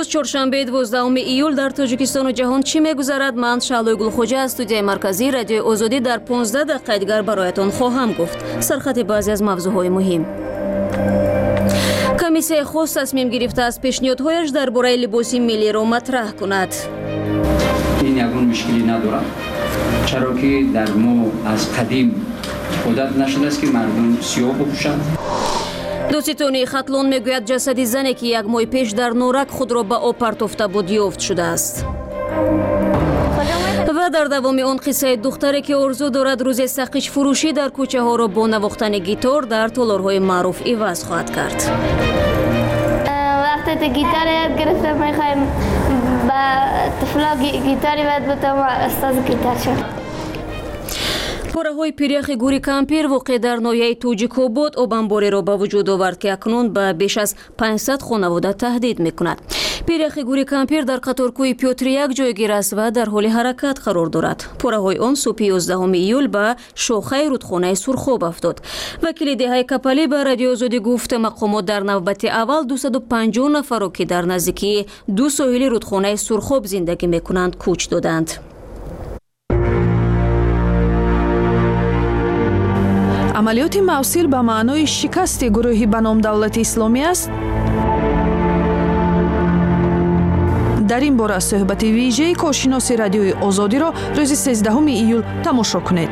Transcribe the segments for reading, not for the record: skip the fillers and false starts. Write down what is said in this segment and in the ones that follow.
امروز چهارشنبه 12 ایول در تاجیکستان و جهان چی میگذرد؟ من شعله گلخوجه از استودیوی مرکزی رادیو آزادی در 15 دقیقه دیگر برایتان خواهم گفت. سرخط بعضی از موضوعهای مهم. کمیسیون خاص تصمیم گرفته است پیشنهادهایش درباره لباس ملی را مطرح کند. این یگان مشکلی ندارد، چرا که در ما از قدیم عادت نشده است که مردم سیاه بپوشند. دوستانی خطلون میگوید جسد زنی که یک ماه پیش در نورک خود را به آب پرتافته بود یافت شده است. و در دوام آن قصه دختری که آرزو دارد روز سقیش فروشی در کوچه ها را با نواختن گیتار در تالارهای معروف عوض خواهد کرد. وقتی گیتار یاد گرفتم میخوایم با طفلا گیتاری یاد بودم و استاد گیتار شد. پاره‌های پیریخ گوری کمپیر واقع در ناحیه توجیک‌آباد آبانباری را به وجود آورد که اکنون به بیش از 500 خانواده تهدید می‌کند. پیریخ گوری کمپیر در قطارکوی پیوتر یک جایگیر است و در حال حرکت قرار دارد. پاره‌های آن صبح 11 ایول به شاخه رودخانه سرخاب افتاد. وکیل دهه کپلی به رادیو آزادی گفت مقامات در نوبت اول 250 نفر را که در نزدیکی دو ساحل رودخانه سرخاب زندگی می‌کنند کوچ دادند. عملیات موصل به معنای شکست گروهی به نام دولت اسلامی است. در این باره صحبت ویژه کارشناس رادیوی آزادی را روز 13 ایول تماشا کنید.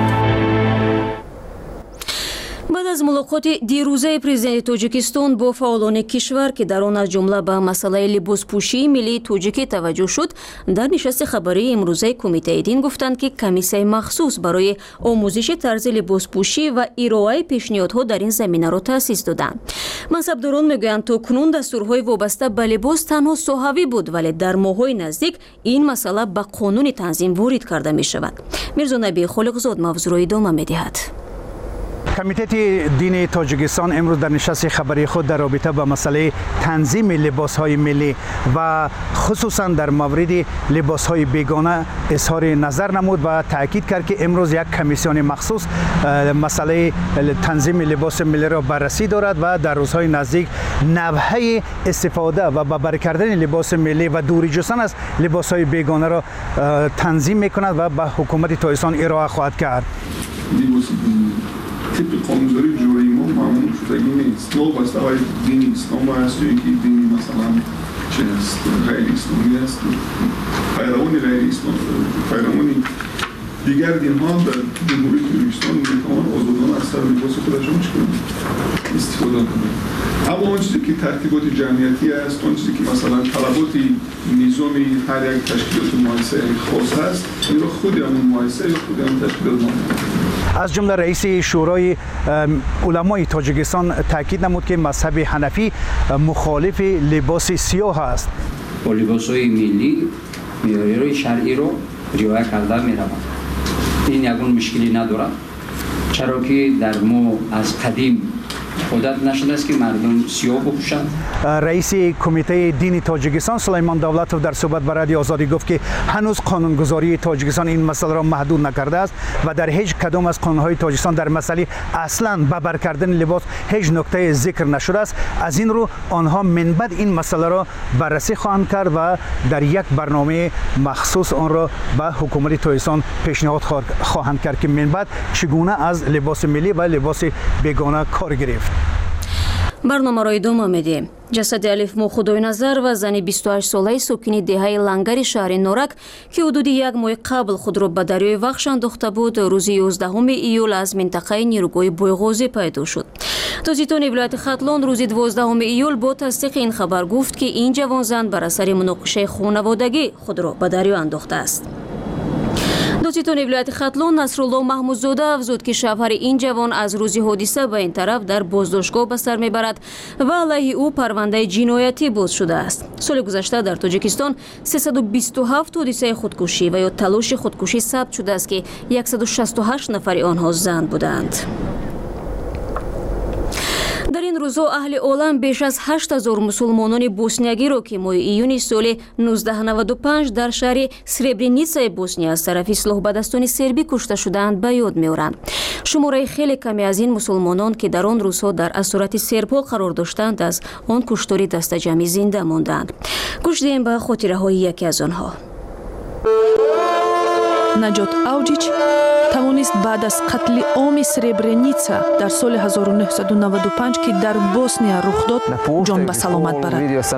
بعد از ملاقات دیروزه پرزیدنت تاجیکستان با فعالان کشور که در آن از جمله به مسئله لباسپوشی ملی تاجیکی توجه شد، در نشست خبری امروزه کمیته دین گفتند که کمیسیون مخصوص برای آموزش طرز لباسپوشی و ارائه پیشنهادها در این زمینه را تأسیس دادند. منصبداران میگویند تاکنون دستورهای وابسته به لباس تنها صحوی بود، ولی در ماه‌های نزدیک این مسئله به قانون تنظیم وارد کرده می شود. میرزا نبی خالقزاد موضوع را ادامه می‌دهد. کمیته دین تاجیکستان امروز در نشست خبری خود در رابطه با مسئله تنظیم لباس‌های ملی و خصوصا در مورد لباس‌های بیگانه اظهار نظر نمود و تاکید کرد که امروز یک کمیسیون مخصوص مسئله تنظیم لباس ملی را بررسی دارد و در روزهای نزدیک نحوه استفاده و برابر کردن لباس ملی و دوری جستن از لباس‌های بیگانه را تنظیم می‌کند و به حکومت تاجیکستان ارائه خواهد کرد. طبق قانون‌گذاری جمهوری ما معمول شدگی نیست. وابسته های دینی اسلام هست یا یکی دینی مثلا چه هست غیر اسلامی هست، پیروان غیر اسلام، پیروان دیگر دین ها در جمهوری تاجیکستان میتوانند آزادانه از سر لباس خودشان استفاده کنند. اما اون چیزی که ترتیبات جمعیتی است، اون چیزی که مثلا طلبات نظامی هر یک تشکیلات مؤسسه خاص هست، این را خود همون مؤسسه یا خود همون تشکیلات از جمله رئیس شورای علمای تاجیکستان تاکید نمود که مذهب حنفی مخالف لباس سیاه است. با لباس‌های ملی معیارهای شرعی را رعایت کرده می‌روند. این یگان مشکلی ندارد، چرا که در ما از قدیم عادت نشده است که مردم سیاه بپوشند. رئیس کمیته دین تاجیکستان سلیمان دولتوف در صحبت با رادیو آزادی گفت که هنوز قانونگذاری تاجیکستان این مسئله را محدود نکرده است و در هیچ کدام از قانونهای تاجیکستان در مسئله اصلا برابر کردن لباس هیچ نکته ذکر نشده است. از این رو آنها من بعد این مسئله را بررسی خواهند کرد و در یک برنامه مخصوص آن را به حکومت تاجیکستان پیشنهاد خواهند کرد که من بعد چگونه از لباس ملی و لباس بیگانه کار گرفت. برنامه را ادامه میدیم. جسد الف مو خدای نظر و زن 28 ساله ساکن دهه لنگر شهر نورک که حدود یک ماه قبل خود را به دریای وخش انداخته بود روز 11 ایول از منطقه نیروگاه بویغازی پیدا شد. دوستان ولایت خطلان روز 12 ایول با تصدیق این خبر گفت که این جوان زن بر اثر مناقشه خانوادگی خود را به دریا انداخته است. دوستان ولایت خطلان نصرالله محمودزاده افزود که شوهر این جوان از روز حادثه به این طرف در بازداشتگاه به سر میبرد و علیه او پرونده جنایتی باز شده است. سال گذشته در تاجیکستان 327 حادثه خودکشی و یا تلاش خودکشی ثبت شده است که 168 نفر آنها زن بودند. дар ин рӯзҳо аҳли олам беш аз 8000 мусулмонони босниягиро ки моҳи июни соли 1995 дар шаҳри Сребреницаи Босния аз тарафи ислоҳбадастони сербӣ кушта шуданд ба ёд меоранд. шумораи хеле каме аз ин мусулмонон ки дар он рӯзҳо дар асорати сербҳо қарор доштанд аз он куштори дастаҷамъӣ зинда монданд. гӯш диҳем ба хотираҳои яке аз онҳо. наҷот авҷич тавонист баъд аз қатли оми Сребреница дар соли 1995 ки дар Босния рух дод ҷон ба саломат барад.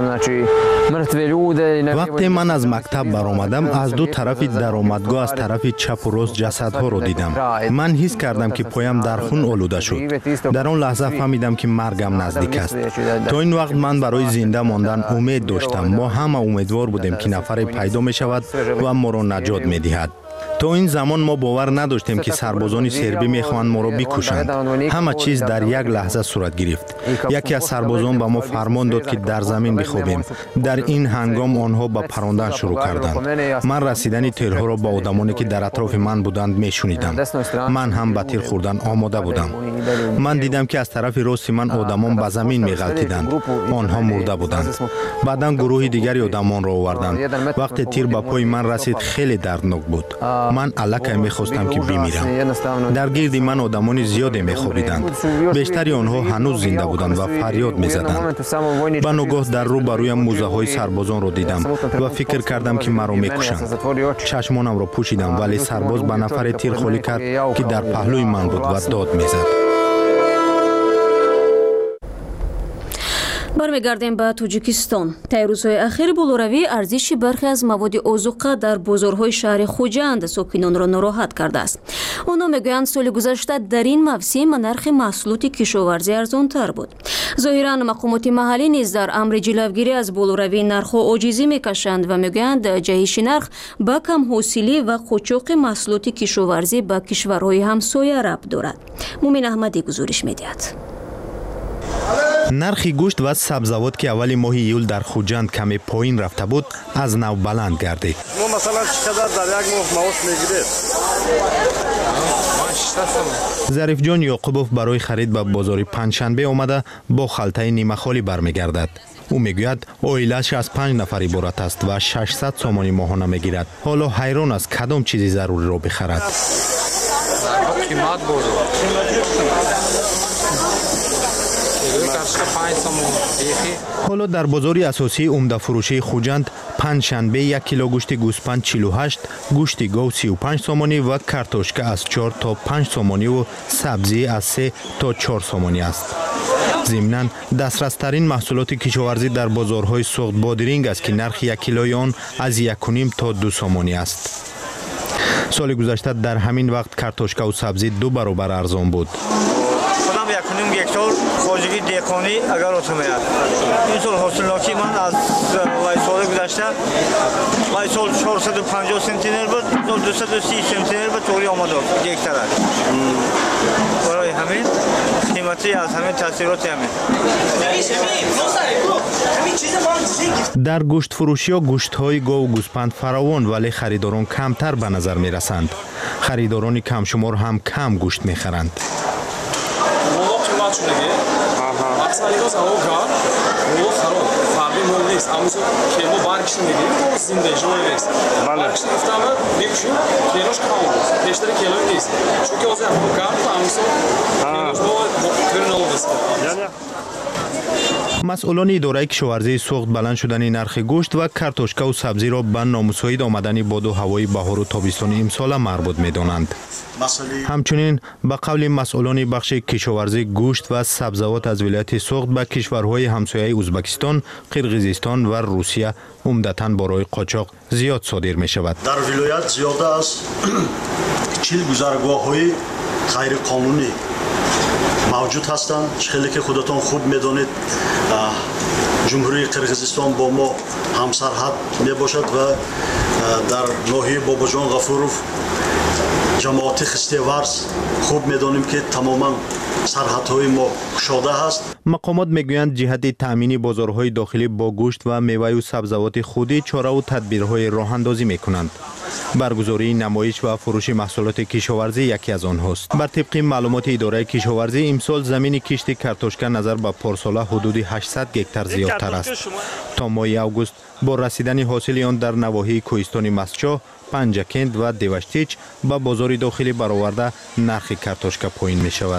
вақте ман аз мактаб баромадам, аз ду тарафи даромадгоҳ аз тарафи чапу рост ҷасадҳоро дидам. ман ҳис кардам ки поям дар хун олуда шуд. дар он лаҳза фаҳмидам ки маргам наздик аст. то ин вақт ман барои зинда мондан умед доштам. мо ҳама умедвор будем ки нафаре пайдо мешавад ва моро наҷот медиҳад. то ин замон мо бовар надоштем ки сарбозони сербӣ мехоҳанд моро бикушанд. ҳама чиз дар як лаҳза сурат гирифт. яке аз сарбозон ба мо фармон дод ки дар замин бихобем. дар ин ҳангом онҳо ба парондан шурӯъ карданд. ман расидани тирҳоро ба одамоне ки дар атрофи ман буданд мешунидам. ман ҳам ба тир хӯрдан омода будам. ман дидам ки аз тарафи рости ман одамон ба замин меғалтиданд. онҳо мурда буданд. баъдан гурӯҳи дигари одамонро оварданд. вақте тир ба пои ман расид, хеле дарднок буд. ман аллакай мехостам ки бимирам. дар гирди ман одамони зиёде мехобиданд. бештари онҳо ҳанӯз зинда буданд ва фарёд мезаданд. ба ногоҳ дар рӯ ба рӯям мӯзаҳои сарбозонро дидам ва фикр кардам ки маро мекушанд. чашмонамро пӯшидам, вале сарбоз ба нафаре тир холӣ кард ки дар паҳлӯи ман буд ва дод мезад. бармегардем ба Тоҷикистон. таи рӯзҳои ахир болоравии арзиши бархе аз маводи озуқа дар бозорҳои шаҳри Хуҷанд сокинонро нороҳат кардааст. онҳо мегӯянд соли гузашта дар ин мавсим нархи маҳсулоти кишоварзӣ арзонтар буд. зоҳиран мақомоти маҳаллӣ низ дар амри ҷилавгирӣ аз болоравии нархҳо оҷизӣ мекашанд ва мегӯянд ҷаҳиши нарх ба камҳосилӣ ва қочоқи маҳсулоти кишоварзӣ ба кишварҳои ҳамсоя рабт дорад. мумин аҳмадӣ гузориш медиҳад. нархи гӯшт ва сабзавот ки аввали моҳи июл дар Хуҷанд каме поин рафта буд, аз нав баланд гардид. мо масалан чӣ қадар дар як моҳ маош мегиред? зарифҷон Ёқубов барои харид ба бозори Панҷшанбе омада бо халтаи нимахолӣ бармегардад. ӯ мегӯяд оилааш аз 5 нафар иборат аст ва 600 сомони моҳона мегирад. ҳоло ҳайрон аст кадом чизи заруриро бихарад. ҳоло дар бозори асосии умдафурӯшии Хуҷанд панҷшанбе 1 кило гӯшти гӯспанд 48, гӯшти гов 35 сомонӣ ва картошка аз 4 то 5 сомониву сабзӣ аз 3 то 4 сомонӣ аст. зимнан дастрастарин маҳсулоти кишоварзӣ дар бозорҳои суғд бодиринг аст ки нархи 1 килои он аз 1,5 то 2 сомонӣ аст. соли гузашта дар ҳамин вақт картошкаву сабзӣ 2 баробар арзон буд. 1,5 гектар хоҷигӣ деҳқонӣ агар отумеяд. ин сол ҳосилноки ман аз соли гузашта сол 450 сентинер буд, сол 230 сентинер буд тӯри омадод гектарак. барои ҳамин қимати аз ҳамин таъсироти ҳамин. дар гӯштфурӯшиҳо гӯштҳои гову гӯспанд фаровон, вале харидорон камтар ба назар мерасанд. харидорони камшумор ҳам кам гӯшт мехаранд. масъулони идораи кишоварзии суғд баланд шудани нархи гӯшт ва картошкаву сабзиро ба номусоид омадани боду ҳавои баҳору тобистони имсола марбут медонанд. ҳамчунин ба қавли масъулони бахши кишоварзӣ гӯшт ва сабзавот аз вилояти суғд ба кишварҳои ҳамсояи Узбекистон, Қирғизистон ва Русия умдатан борои қочоқ зиёд содир мешавад. дар вилоят зиёда аз 40 гузаргоҳҳои ғайриқонунӣ мавҷуд ҳастанд. хеле ки худатон хуб медонед, ҷумҳурии Қирғизистон бо мо ҳамсарҳад мебошад ва дар ноҳияи Бобоҷон Ғафуров جماعت خستیورز خوب میدانیم که تماما سرحدهای ما گشاده است. مقامات میگویند جهت تامین بازارهای داخلی با گوشت و میوه و سبزیجات خودی چاره و تدبیرهای راه اندازی میکنند. برگزاری نمایش و فروش محصولات کشاورزی یکی از آنهاست. بر طبق معلومات اداره کشاورزی امسال زمین کشت کارتوشکا نظر به پارسال حدود 800 هکتار زیادتر است. تا ماه اوگوست با رسیدن حاصل آن در نواحی کوهستان مسچا، پنجکند و دیوشتیچ به بازار داخلی برآورده نرخ کارتوشکا پایین می شود.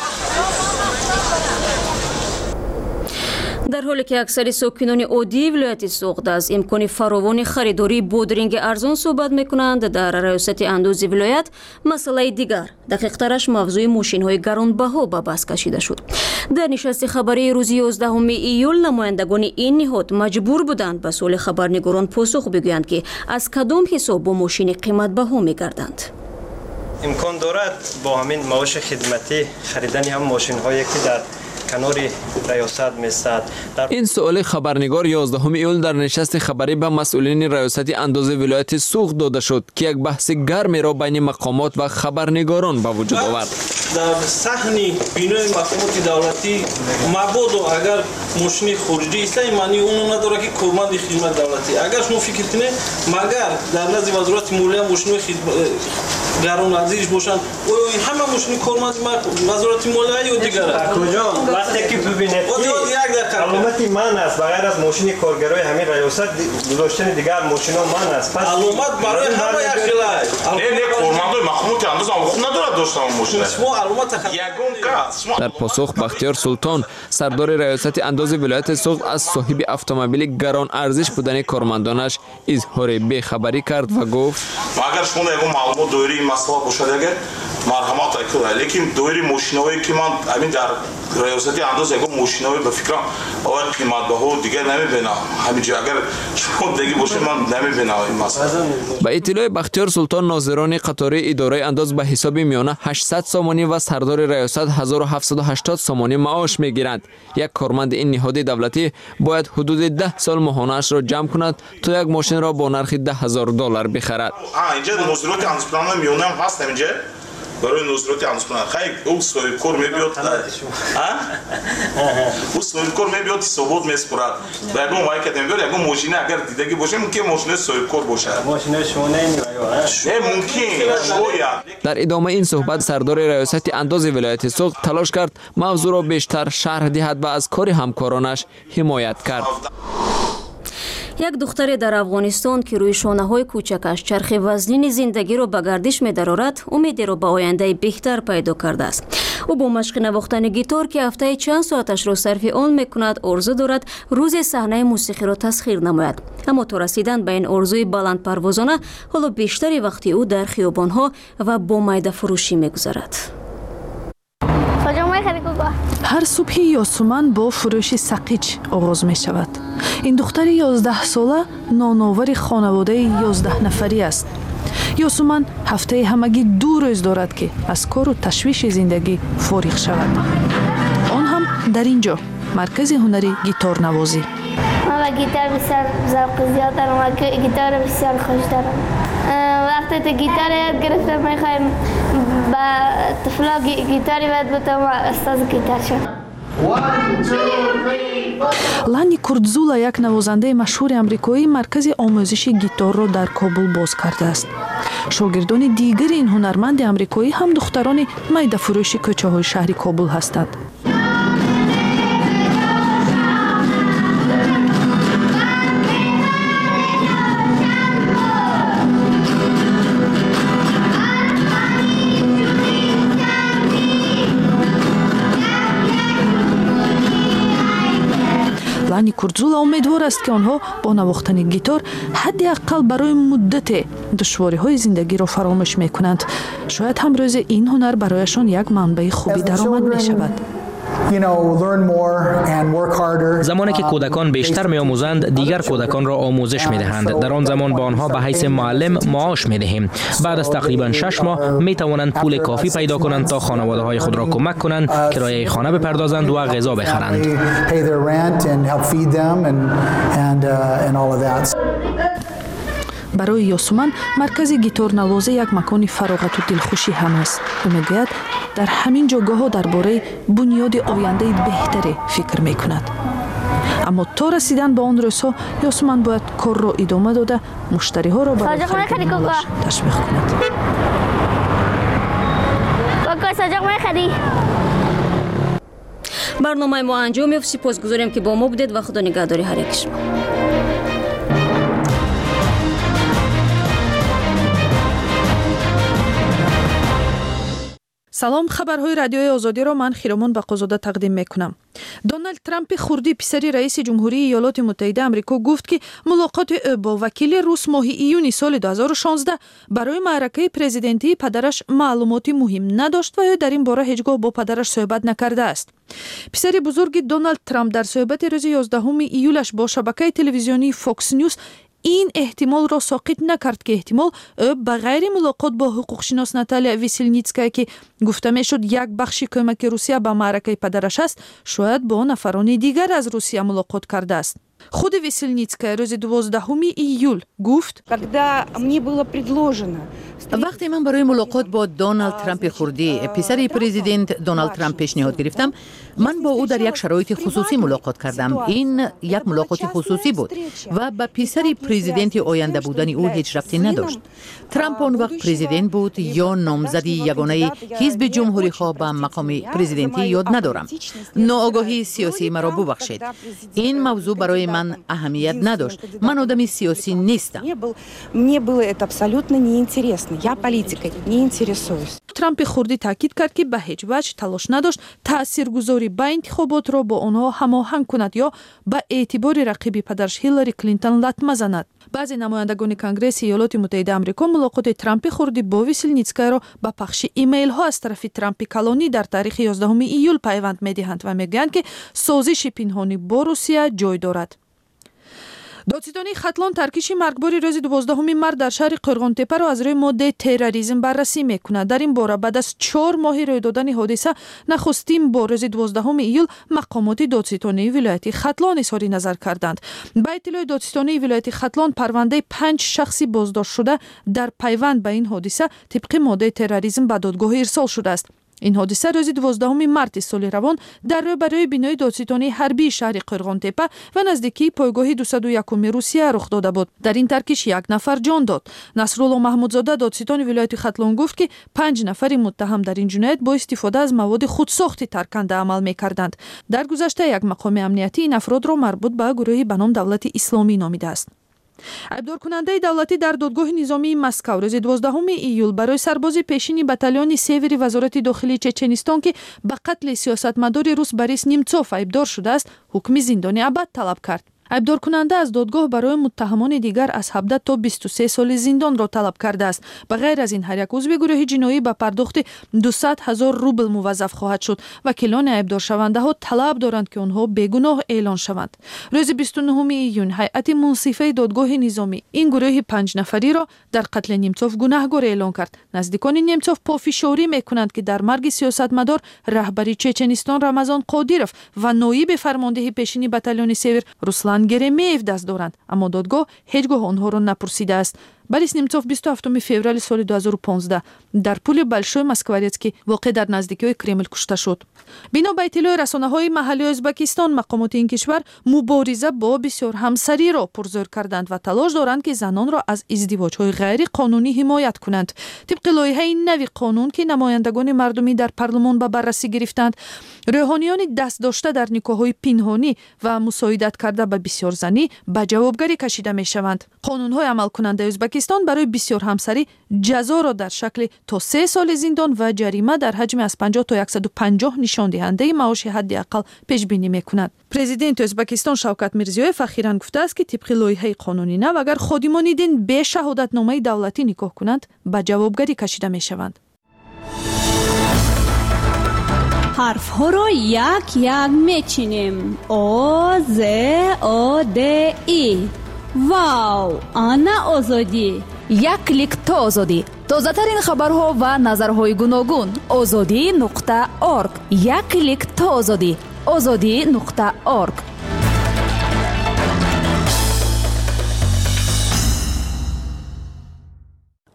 در حالی که اکثر ساکنان عادی ولایت سوغد از امکان فراوان خریداری بودرینگ ارزان صحبت میکنند، در ریاست اندوزی ولایت مسئله دیگر دقیق‌ترش موضوع ماشین‌های گرانبها به بحث کشیده شد. در نشست خبری روز 11 ایول نمایندگان این نهاد مجبور بودند به سوال خبرنگاران پاسخ بگویند که از کدام حساب با ماشین قیمت بها میگردند. امکان دارد با همین معاش خدمتی خریدن هم ماشین‌هایی که در کنار ریاست میستد. این سوال خبرنگار 11 ایول در نشست خبری به مسئولین ریاست اندوزی ولایت سوغد داده شد که یک بحث گرمی را بین مقامات و خبرنگاران به وجود آورد. در صحن بینای مقامات دولتی مبادا اگر ماشین خارجی است معنی اون نداره که کارمند خدمت دولتی. اگر شما فکر کنید مگر در نزد وزارت مالیه ماشین گران ارزش باشن همه ماشین کارمند وزارت مالیه یا دیگر کجا وقتی که ببینید علامتی من است بغیر از ماشین کارگرای همین ریاست گذاشتن دیگر ماشینا من است. پس علامت برای همه یک خلای نه کارمندای مخموت انداز خود نداره داشتن ماشین. در پاسخ بختیار سلطان سردار ریاست اندوزی ولایت سوغد از صاحب اتومبیل گران ارزش بودن کارمندانش اظهار بی‌خبری کرد و گفت اگر شما یک معلومات دوری مسئله باشد اگر مرحمت کنید لیکن دوری ماشینایی که من همین در ریاست اندوز یک ماشینایی به فکرم اول قیمت بها دیگه نمیبینم همینجا اگر شما دیگه باشه من نمیبینم این مسئله. با اطلاع بختیار سلطان ناظران قطاری اداره اندوز به حساب میانه 800 سامانی و سردار ریاست 1780 سامانی معاش میگیرند. یک کارمند این نهاد دولتی باید حدود 10 سال ماهانه‌اش را جمع کند تا یک ماشین را با نرخ $10,000 بخرد. اینجا نظرات اندوزپلان میانه هم هست اینجا برای نظرات اندوزپلان خیلی او صاحب کار میبیاد او صاحب کار میبیاد ثبات میسپرد و اگه وای که نمیبره اگه ماشین اگر دیدگی باشه ممکن ماشین صاحب کار باشه ماشین شما نمیبره ممکن شاید. در ادامه این صحبت سردار ریاست اندوزی ولایت سوغد تلاش کرد موضوع را بیشتر شرح دهد و از کار همکارانش حمایت کرد. یک دختر در افغانستان که روی شانه‌های کوچکش چرخ وزنین زندگی را به گردش می‌دارد، امیدی را به آینده بهتر پیدا کرده است. او با مشق نواختن گیتار که هفته چند ساعتش را صرف آن می‌کند، آرزو دارد روز صحنه موسیقی را تسخیر نماید. اما تا رسیدن به این آرزوی بلند پروازانه، حالا بیشتری وقتی او در خیابان‌ها و با میده فروشی می‌گذرد. هر صبحی یاسومن با فروش سقیچ آغاز می شود. این دختر 11 ساله نانآور خانواده 11 نفری است. یاسومن هفته همگی 2 روز دارد که از کار و تشویش زندگی فارغ شود. آن هم در اینجا مرکز هنری گیتار نوازی. من گیتار بسیار ذوق زیاد دارم و گیتار بسیار خوش دارم. وقتی تو گیتار یاد گرفتم میخوایم با طفلا گیتاری یاد بودم و استاد گیتار شد. لانی کورتزولا یک نوازنده مشهور امریکایی مرکز آموزش گیتار را در کابل باز کرده است. شاگردان دیگر این هنرمند امریکایی هم دختران میده فروش کوچه های شهر کابل هستند. لانی کورتزولا امیدوار است که آنها با نواختن گیتار حداقل برای مدت دشواری‌های زندگی را فراموش می‌کنند. شاید هم روز این هنر برایشان یک منبع خوبی درآمد می‌شود. زمانی که کودکان بیشتر می‌آموزند، دیگر کودکان را آموزش می‌دهند. در آن زمان با آنها به حیث معلم معاش می‌دهیم. بعد از تقریباً 6 ماه می‌توانند پول کافی پیدا کنند تا خانواده‌های خود را کمک کنند، کرایه خانه بپردازند و غذا بخرند. барои Ёсуман маркази гиторнавозӣ як макони фароғату дилхушӣ ҳам аст. ӯ мегӯяд дар ҳамин ҷойгоҳҳо дар бораи бунёди ояндаи беҳтаре фикр мекунад. аммо то расидан ба он рӯзҳо Ёсуман бояд корро идома дода муштариҳоро барои хариди молаш ташвиқ кунад. барномаи мо анҷом ёфт. сипосгузорем ки бо мо будед ва худо нигаҳдори ҳар яки шумо. салом, хабарҳои радиои озодиро ман Хиромон Бақозода тақдим мекунам. Дональд Трампи хурдӣ писари раиси ҷумҳурии Иёлоти Муттаҳидаи Амрико гуфт ки мулоқоти ӯ бо вакили рус моҳи июни соли 2016 барои маъракаи президентии падараш маълумоти муҳим надошт ва ӯ дар ин бора ҳеҷ гоҳ бо падараш суҳбат накардааст. писари бузурги Дональд Трамп дар суҳбати рӯзи 11 июлаш бо шабакаи телевизионии Fox News ин эҳтимолро соқит накард ки эҳтимол ӯ ба ғайри мулоқот бо ҳуқуқшинос Наталия Весельницкая ки гуфта мешуд як бахши кӯмаки Русия ба маъракаи падараш аст, шояд бо нафарони дигар аз Русия мулоқот кардааст. худи Весельницкая рӯзи 12 июл гуфт: вақте ман барои мулоқот бо Доналд Трампи хурдӣ писари президент Доналд Трамп пешниҳод гирифтам, ман бо ӯ дар як шароити хусусӣ мулоқот кардам. ин як мулоқоти хусусӣ буд ва ба писари президенти оянда будани ӯ ҳеҷ рабте надошт. Трамп он вақт президент буд ё номзади ягонаи ҳизби ҷумҳуриҳо ба мақоми президентӣ ёд надорам. ноогоҳии сиёсии маро бубахшед. ин мавзӯъ барои ман аҳамият надошт. ман одами сиёсӣ нестам. Мне было это абсолютно неинтересно. Я политикой не интересуюсь. Трампи хурдӣ таъкид кард ки ба ҳеҷ ваҷ талош надошт таъсиргузорӣ ба интихоботро бо онҳо ҳамоҳанг кунад ё ба эътибори рақиби падараш Ҳиллари Клинтон латма занад. баъзе намояндагони Конгресси Иёлоти Муттаҳидаи Амрико мулоқоти Трампи хурдӣ бо Весельницкаяро ба пахши имейлҳо аз тарафи Трампи калонӣ дар таърихи 11 июл пайванд медиҳанд ва мегӯянд ки созиши пинҳонӣ бо Русия ҷой дорад. додситони Хатлон таркиши маргбори рӯзи 12 март дар шаҳри Қӯрғонтепаро аз рӯи моддаи терроризм баррасӣ мекунад. дар ин бора баъд аз 4 моҳи рӯй додани ҳодиса нахустин бо рӯзи 12 июл мақомоти додситонии вилояти Хатлон изҳори назар карданд. ба иттилои додситонии вилояти Хатлон парвандаи 5 шахси боздоштшуда дар пайванд ба ин ҳодиса тибқи моддаи терроризм ба додгоҳ ирсол шудааст. ин ҳодиса рӯзи 12 марти соли равон дар рӯбарӯи бинои додситонии ҳарбии шаҳри Қӯрғонтепа ва наздикии пойгоҳи 201 Русия рух дода буд. дар ин таркиш як нафар ҷон дод. Насрулло Маҳмудзода додситони вилояти Хатлон гуфт ки 5 нафари муттаҳам дар ин ҷиноят бо истифода аз маводи худсохти тарканда амал мекарданд. дар гузашта як мақоми амниятӣ ин афродро марбут ба гурӯҳи ба ном Давлати Исломӣ номидааст. айбдоркунандаи давлатӣ дар додгоҳи низомии Москав рӯзи 12 июл барои сарбози пешини батальони севери вазорати дохилии Чеченистон ки ба қатли сиёсатмадори рус Борис Немцов айбдор шудааст, ҳукми зиндони абад талаб кард. айбдоркунанда аз додгоҳ барои муттаҳамони дигар аз 17 то 23 соли зиндонро талаб кардааст. ба ғайр аз ин ҳар як узви гурӯҳи ҷиноӣ ба пардохти 200 000 рубл муваззаф хоҳад шуд. вакилони айбдоршавандаҳо талаб доранд ки онҳо бегуноҳ эълон шаванд. рӯзи 29 июн ҳайати мунсифаи додгоҳи низомӣ ин гурӯҳи 5 нафариро дар қатли Немцов гунаҳгор эълон кард. наздикони Немцов пофишорӣ мекунанд ки дар марги сиёсатмадор раҳбари Чеченистон Рамазон Қодиров ва ноиби фармондеҳи пешини батальони север Руслан Геремеев даст доранд, аммо додгоҳ ҳеҷ гоҳ онҳоро напурсидааст. Борис Немцов 27 феврали соли 2015 дар пули Большой Москворецкий воқеъ дар наздикиҳои Кремл кушта шуд. бино ба иттилои расонаҳои маҳаллии Ӯзбекистон, мақомоти ин кишвар мубориза бо бисёрҳамсариро пурзӯр карданд ва талош доранд ки занонро аз издивоҷҳои ғайриқонунӣ ҳимоят кунанд. тибқи лоиҳаи нави қонун ки намояндагони мардумӣ дар парлумон ба баррасӣ гирифтанд, рӯҳониёни дастдошта дар никоҳҳои пинҳонӣ ва мусоидат карда ба бисёрзанӣ ба ҷавобгарӣ кашида мешаванд. қонунҳои амалкунандаи Ӯзбекистон барои бисёрҳамсарӣ ҷазоро дар шакли то 3 соли зиндон ва ҷарима дар ҳаҷми аз 50 то 150 нишондиҳандаи маоши ҳадди аққал пешбинӣ мекунад. президенти Ӯзбекистон Шавкат Мирзиёев ахиран гуфтааст ки тибқи лоиҳаи қонуни нав агар ходимони дин бе шаҳодатномаи давлатӣ никоҳ кунанд, ба ҷавобгарӣ кашида мешаванд. ҳарфҳоро як мечинем. О, З, О, Д, И. Вау, ана озодӣ. як клик то озодӣ. тозатарин хабарҳо ва назарҳои гуногун. озодӣ.орг. як клик то озодӣ. озодӣ.орг.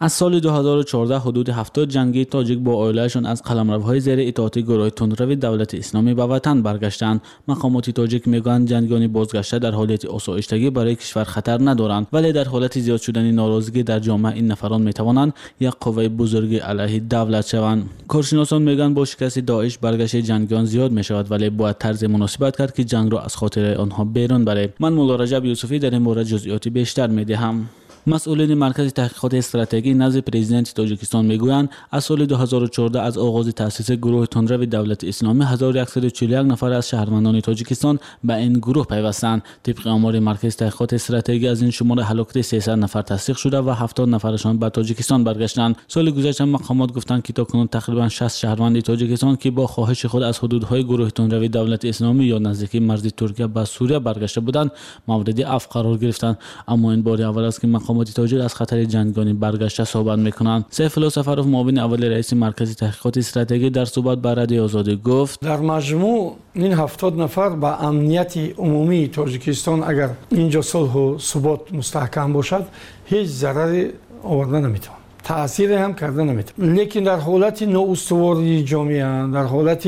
از سال 2014 حدود 70 جنگی تاجیک با عائله‌شان از قلمروهای زیر اطاعت گروه تندروی دولت اسلامی به وطن برگشتند. مقامات تاجیک میگویند جنگیان بازگشته در حالت آسایشتگی برای کشور خطر ندارند، ولی در حالت زیاد شدن ناراضگی در جامعه این نفران میتوانند یک قوه بزرگی علیه دولت شوند. کارشناسان میگویند با شکست داعش برگشت جنگیان زیاد میشود، ولی باید طرز مناسبت کرد که جنگ را از خاطر آنها بیرون بره. من مولا رجب یوسفی در این مورد جزئیات بیشتر میدهم. مسئولین مرکز تحقیقات استراتژی نزد پرزیدنت تاجیکستان میگویند از سال 2014 از آغاز تأسیس گروه تندرو دولت اسلامی 1141 نفر از شهروندان تاجیکستان به این گروه پیوستند. طبق آمار مرکز تحقیقات استراتژی از این شمار هلاکت 300 نفر تصدیق شده و 70 نفرشان به تاجیکستان برگشتند. سال گذشته مقامات گفتند که تاکنون تقریبا 60 شهروند تاجیکستان که با خواهش خود از حدودهای گروه تندرو دولت اسلامی یا نزدیکی مرز ترکیه به سوریه برگشته بودند مورد عفو قرار گرفتند. اما این بار اول است که مقامات تاجیک از خطر جنگانی برگشته صحبت میکنند. سیف الله سفرов معاون اول رئیس مرکز تحقیقات استراتژی در صحبت با رادیو آزادی گفت در مجموع این 70 نفر با امنیت عمومی تاجیکستان اگر اینجا صلح و ثبات مستحکم باشد هیچ ضرری آورده نمیتوان، تأثیر هم کرده نمیتوان. لیکن در حالت نااستواری جامعه، در حالت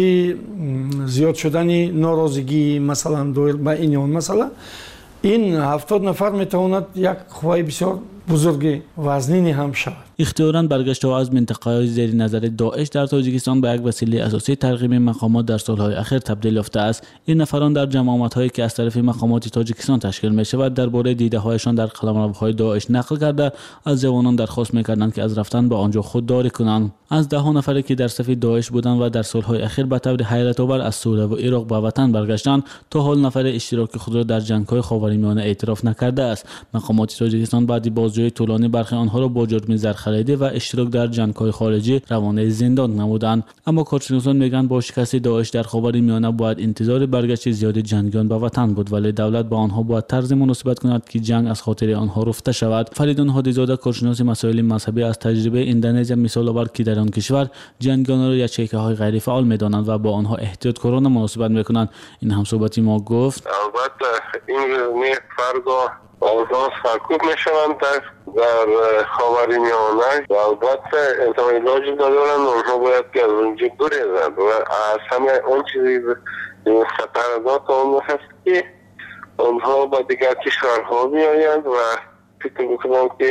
زیاد شدن ناراضگی مثلا با این مثلا این 70 نفر میتواند یک قوه بسیار بزرگ وزنی هم شود. اختیاراً برگشت از منطقه‌های زیر نظر داعش در تاجیکستان به یک وسیله اساسی ترغیب مقامات در سالهای اخیر تبدیل یافته است. این نفران در جماعت‌هایی که از طرف مقامات تاجیکستان تشکیل می‌شود درباره دیده‌هایشان در قلمروهای داعش نقل کرده از جوانان درخواست می‌کردند که از رفتن به آنجا خودداری کنند. از ده ها نفری که در صف داعش بودند و در سالهای اخیر به طور حیرت‌آور از سوریه و عراق به وطن برگشتند تا حال نفر اشتراک خود را در جنگ‌های خاورمیانه اعتراف نکرده است. مقامات تاجیکستان بعد بازجویی طولانی برخی آنها را با جرم زرخریدی و اشتراک در جنگ‌های خارجی روانه زندان نمودند. اما کارشناسان میگن با شکست داعش در خاورمیانه باید انتظار برگشت زیاد جنگیان به وطن بود، ولی دولت با آنها باید طرز مناسبت کند که جنگ از خاطر آنها رفته شود. فریدون هادیزاده کارشناس مسائل مذهبی از تجربه اندونزی مثال آورد که در آن کشور جنگیان را یچیکه‌های غیر فعال می‌دانند و با آنها احتیاطکارانه مناسبت می‌کنند. این هم صحبتی ما گفت البته این فردا آزاد سرکوب میشوند در خاورمیانه و البته احتمالاتی ندارند آنها باید که از اونجا بریزند و از همه آن چیزی خطرناک آن هست که آنها با دیگر کشورها میآیند و فکر میکنم که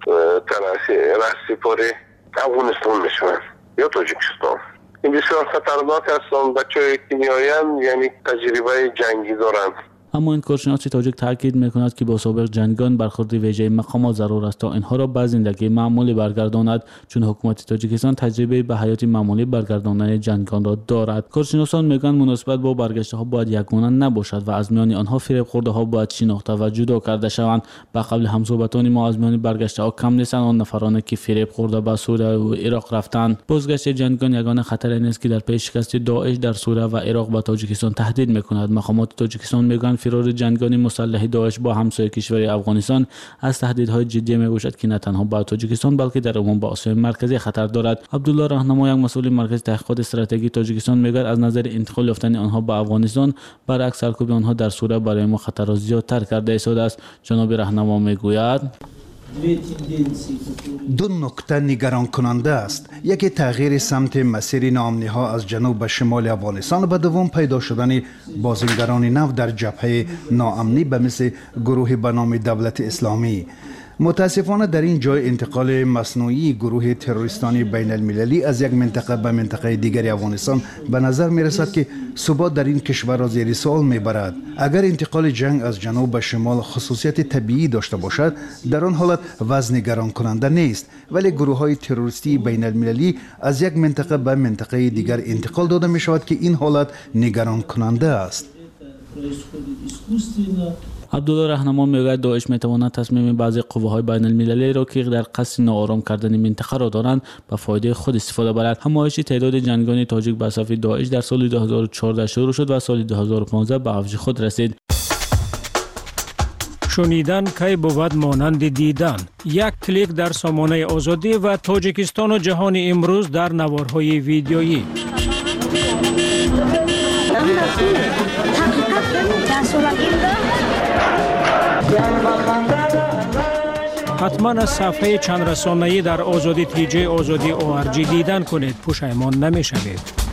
رهسپار افغانستان میشوند یا تاجیکستان. این بسیار خطرناک هستند. بچه‌ای که میآیند یعنی تجربه جنگی دارند. اما این کارشناس تاجیک تاکید میکند که با سابق جنگیان برخورد ویژه مقامات ضرور است تا اینها را به زندگی معمولی برگرداند، چون حکومت تاجیکستان تجربه به حیات معمولی برگرداندن جنگیان را دارد. کارشناسان میگویند مناسبت با برگشته ها باید یکگونه نباشد و از میان آنها فریب خورده ها باید شناخته و جدا کرده شوند. به قبل همصحبتان ما از میان برگشته ها کم نیستند آن نفرانی که فریب خورده به سوریه و عراق رفتند. بازگشت جنگیان یگانه خطری نیست که در پی شکست داعش در سوریه و عراق به تاجیکستان تهدید میکند. مقامات تاجیکستان میگویند فرار جنگیان مسلح داعش با همسایه کشور افغانستان از تهدیدهای جدی میباشد که نه تنها با تاجیکستان بلکه در عموم با آسیای مرکزی خطر دارد. عبدالله راهنما یک مسئول مرکز تحقیقات استراتژی تاجیکستان میگوید از نظر انتقال یافتن آنها به افغانستان برعکس سرکوب آنها در سوریه برای ما خطر را زیادتر کرده ایستاده است. جناب راهنما میگوید دو نکته نگران کننده است. یکی تغییر سمت مسیر ناامنی ها از جنوب به شمال افغانستان و دوم پیدا شدن بازیگران نو در جبهه ناامنی به مثل گروه به نام دولت اسلامی. متاسفانه در این جای انتقال مصنوعی گروه تروریستانی بین المللی از یک منطقه به منطقه دیگری افغانستان به نظر می رسد که ثبات در این کشور را زیر سوال می برد. اگر انتقال جنگ از جنوب به شمال خصوصیت طبیعی داشته باشد در آن حالت وضع نگران کننده نیست، ولی گروه های تروریستی بین المللی از یک منطقه به منطقه دیگر انتقال داده می شود که این حالت نگران کننده است. عبدالله راهنما میگوید داعش میتواند تصمیم بعضی قوه‌های بین المللی را که در قصد ناآرام کردن منطقه را دارند به فایده خود استفاده برد. همایش تعداد جنگیان تاجیک به صف داعش در سال 2014 شروع شد و سال 2015 به اوج خود رسید. شنیدن کی بود مانند دیدن. یک کلیک در سامانه آزادی و تاجیکستان و جهان امروز در نوارهای ویدیویی. حتما از صفحه چند رسانه‌ای در آزادی تیجی آزادی ORG دیدن کنید. پشیمان نمی‌شوید.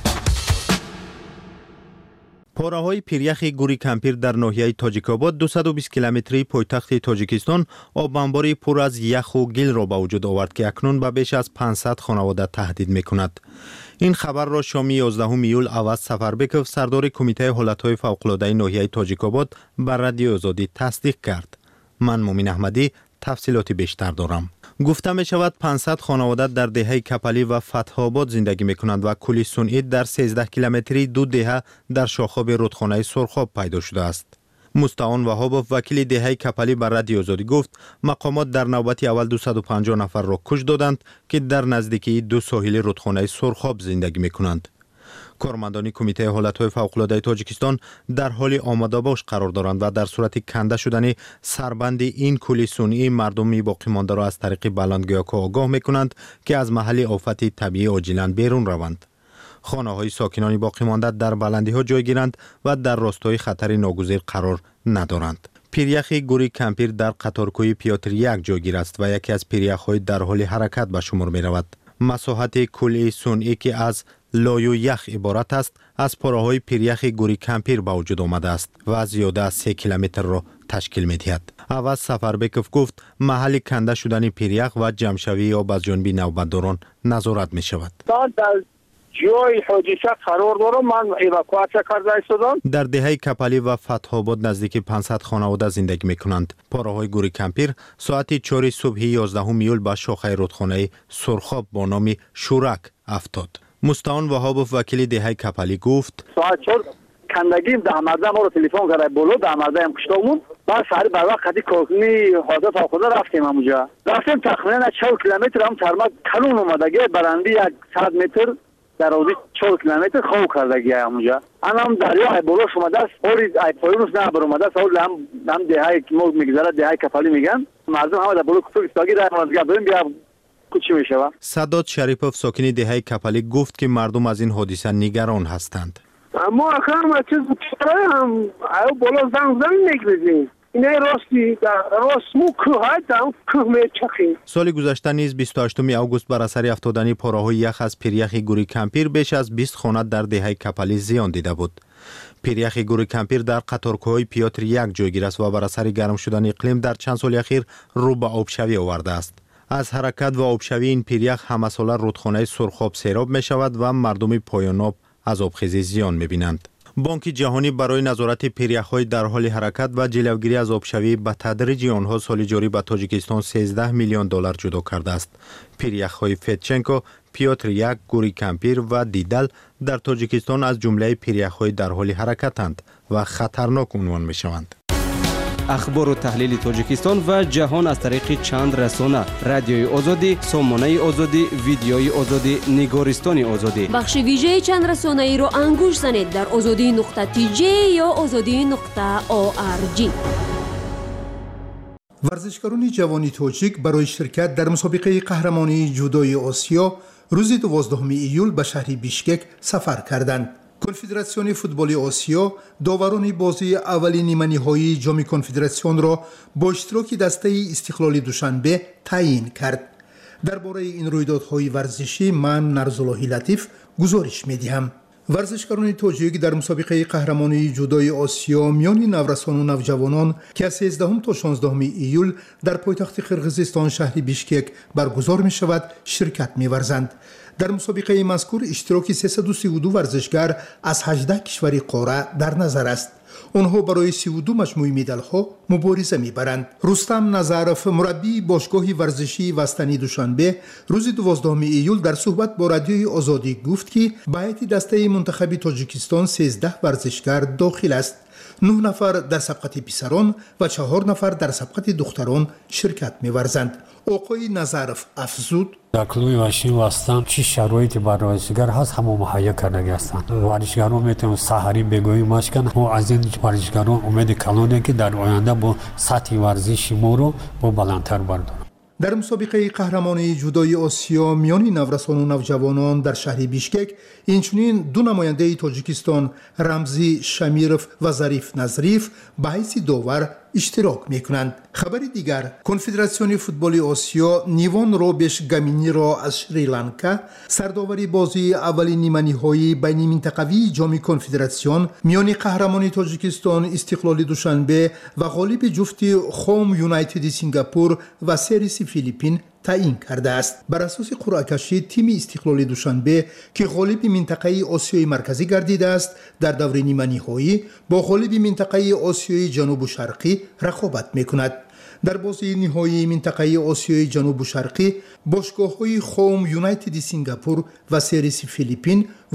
پاره‌های پیریخ گوری کمپیر در ناحیه تاجیک‌آباد 220 کیلومتری پایتخت تاجیکستان آب انباری پر از یخ و گل را به وجود آورد که اکنون به بیش از 500 خانواده تهدید می‌کند. این خبر را شام 11 ایول عوض سفربکov سردار کمیته حالت‌های فوق‌العاده ناحیه تاجیک‌آباد بر رادیو آزادی تصدیق کرد. من مومین احمدی تفصیلات بیشتر دارم. گفته می شود 500 خانواده در دهه کپلی و فتح آباد زندگی می کنند و کولی صنعی در 13 کیلومتری دو دهه در شاخاب رودخانه سرخاب پیدا شده است. مستعان وهابوف وکیل دهه کپلی بر رادیو آزادی گفت مقامات در نوبت اول 250 نفر را کش دادند که در نزدیکی دو ساحل رودخانه سرخاب زندگی می کنند. کارمندان کمیته حالت‌های فوق‌العاده تاجیکستان در حال آماده باش قرار دارند و در صورت کنده شدن سربند این کولی صنعی مردم باقی مانده را از طریق بلندگویاک‌ها آگاه می‌کنند که از محل آفت طبیعی عاجلاً بیرون روند. خانه‌های ساکنان باقی مانده در بلندی‌ها جای گیرند و در راستای خطر ناگزیر قرار ندارند. پیریخ گوری کمپیر در قطارکوی پیاتر 1 جایگیر است و یکی از پیریخ‌های در حال حرکت به شمار می‌رود. مساحت کولی صنعی که از لای و یخ عبارت است از پاره‌های پیریخ گوری کمپیر به وجود آمده است و زیاده از 3 کیلومتر را تشکیل می‌دهد. عوض سفربکov گفت محل کنده شدن پیریخ و جمع‌شوی آب از جانب نوبتداران نظارت می‌شود. جای حادثه قرار دارم من اواکواسیا کرده ایستادم. در دهه کپلی و فتح آباد نزدیک 500 خانواده زندگی می‌کنند. پاره‌های گوری کمپیر ساعت 4 صبح 11 ایول به شاخه رودخانه سرخاب با نام شورک افتاد. مستعان وهابوف وکیل دهه کپلی گفت ساعت 4 کندگیم در مرده ما رو تلفن کرده بالا در مرده هم کشتامون بعد سری بر وقت قدی کارکنی حاضر تا رفتیم همونجا رفتیم تقریبا 4 کیلومتر هم ترمت کلون اومدگی برندی 100 متر در حدود 4 کیلومتر خوب کردگی همونجا هم دریا ای بالا اومده است اوری ای پایونش نه بر اومده است هم دهه که ما میگذره دهه کپلی میگن مردم هم در بالا کوتاه ایستاگی در مازگا بریم بیا کوچی میشه. سداد شریفوف ساکن دهه کپلی گفت که مردم از این حادثه نگران هستند. ما اخرام چیز هم ای بالا زنگ میگذاریم اینه راستی راست مو کوه دام کوه میچخیم. سال گذشته نیز 28 اوگوست بر اثر افتادن پاره‌های یخ از پیریخ گوری کمپیر بیش از 20 خانه در دهه کپلی زیان دیده بود. پیریخ گوری کمپیر در قطارکوهای پیاتر 1 جایگیر است و بر اثر گرم شدن اقلیم در چند سال اخیر رو به آبشوی آورده است. از حرکت و آبشوی این پیریخ همساله رودخانه سرخاب سیراب می شود و مردم پایان آب از آبخیزی زیان می بینند. بانک جهانی برای نظارت پیریخ‌های در حال حرکت و جلوگیری از آبشوی به تدریج آنها سال جاری به تاجیکستان 13 میلیون دلار جدا کرده است. پیریخ‌های فتچنکو، پیاتر 1، گوری کمپیر و دیدل در تاجیکستان از جمله پیریخ‌های در حال حرکتند و خطرناک عنوان می‌شوند. اخبار و تحلیل تاجیکستان و جهان از طریق چند رسانه: رادیوی آزادی، سامانه آزادی، ویدیوی آزادی، نگارستان آزادی. بخش ویژه چند رسانه‌ای را انگوش زنید در azadi.tj یا azadi.org. ورزشکاران جوانی تاجیک برای شرکت در مسابقه قهرمانی جودوی آسیا روز 12 ایول به شهر بیشکک سفر کردند. کنفدراسیون فوتبال آسیا داوران بازی اولین نیمه‌نهایی جام کنفدراسیون را با اشتراک دسته استقلال دوشنبه تعیین کرد. درباره این رویدادهای ورزشی من نرزاللهی لطیف گزارش می‌دهم. ورزشکاران تاجیک در مسابقه قهرمانی جودوی آسیا میان نورسان و نوجوانان که از 13 تا 16 ایول در پایتخت قرقیزستان شهر بیشکک برگزار می شود شرکت می ورزند. در مسابقه مذکور اشتراک 332 ورزشگر از 18 کشور قاره در نظر است. آنها برای 32 مجموعه مدال ها مبارزه میبرند. رستم نظرف مربی باشگاه ورزشی وستنی دوشنبه روز 12 ایول در صحبت با رادیوی آزادی گفت که به هیئت دسته منتخب تاجیکستان 13 ورزشگر داخل است. 9 نفر در سبقت پسران و 4 نفر در سبقت دختران شرکت می‌ورزند. آقای نظرف افزود: در کلوی ورزشی وستن چی شرایطی برای ورزشگر هست همه مهیا کرده هستند. ورزشگران میتونن سحری بگویی ماچ کنن و از این ورزشگران امید کلونه که در آینده با سطح ورزشی ما رو با بلندتر بردارن. در مسابقه قهرمانی جودوی آسیا میان نورسان و نوجوانان در شهر بیشکک اینچنین دو نماینده تاجیکستان رمزی شمیرف و ظریف نظریف به حیث داور اشتراک میکنند. خبر دیگر، کنفدراسیون فوتبال آسیا نیوان روبش گامینی را از شریلانکا سرداوری بازی اولین نیمه‌نهایی بین منطقوی جام کنفدراسیون میان قهرمان تاجیکستان استقلال دوشنبه و غالب جفت خوم یونایتد سنگاپور و سریس فیلیپین تعیین کرده است. بر اساس قرعه کشی تیم استقلال دوشنبه که غالب منطقه آسیای مرکزی گردیده است در دور نیمه نهایی با غالب منطقه آسیای جنوب و شرقی رقابت میکند. در بازی نهایی منطقه آسیای جنوب و شرقی باشگاه‌های خوم یونایتد سنگاپور و سریس فیلیپین